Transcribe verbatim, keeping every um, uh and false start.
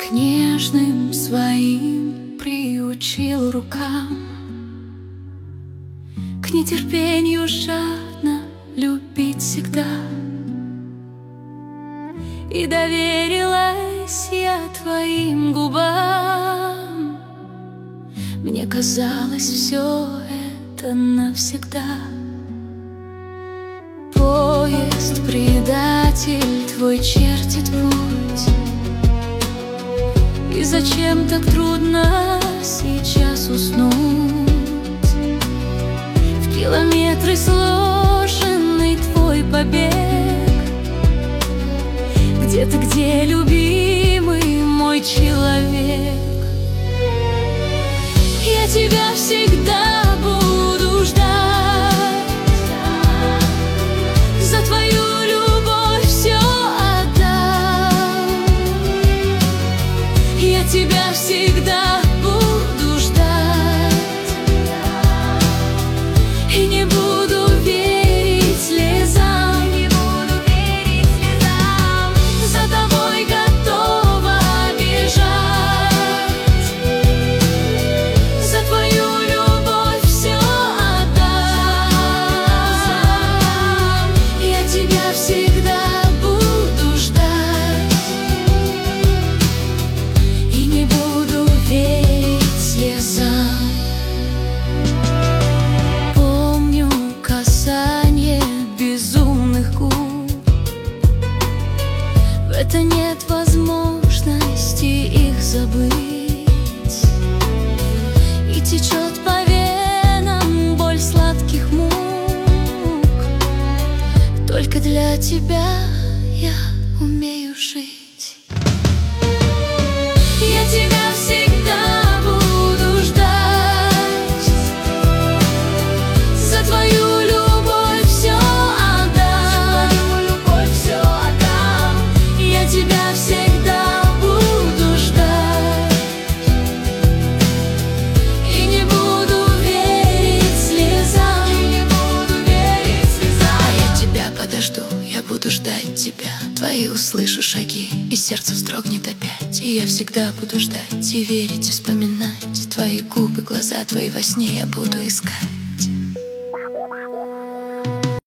К нежным своим приучил рукам, к нетерпению жадно любить всегда. И доверилась я твоим губам. Мне казалось, все это навсегда. Поезд, предатель твой чертит путь. И зачем так трудно сейчас уснуть? В километры сложенный твой побег. Где ты, где, любимый мой человек? Я тебя всегда буду ждать. За твою любовь все отдам. Я тебя всегда буду ждать. И не буду верить слезам. Не буду верить слезам. За тобой готова бежать. За твою любовь все отдам. Я тебя всегда буду ждать. И не буду верить слезам. Помню касание безумных губ. В это нет возможности их забыть. И течет по венам боль сладких мук. Только для тебя я умею жить. Я тебя всегда буду ждать. За твою любовь все отдам. Я тебя всегда буду ждать. И не буду верить слезам. А я тебя подожду, я буду ждать тебя. Твои услышу шаги, и сердце вздрогнет опять. И я всегда буду ждать, и верить, и вспоминать. Твои губы, глаза твои во сне я буду искать.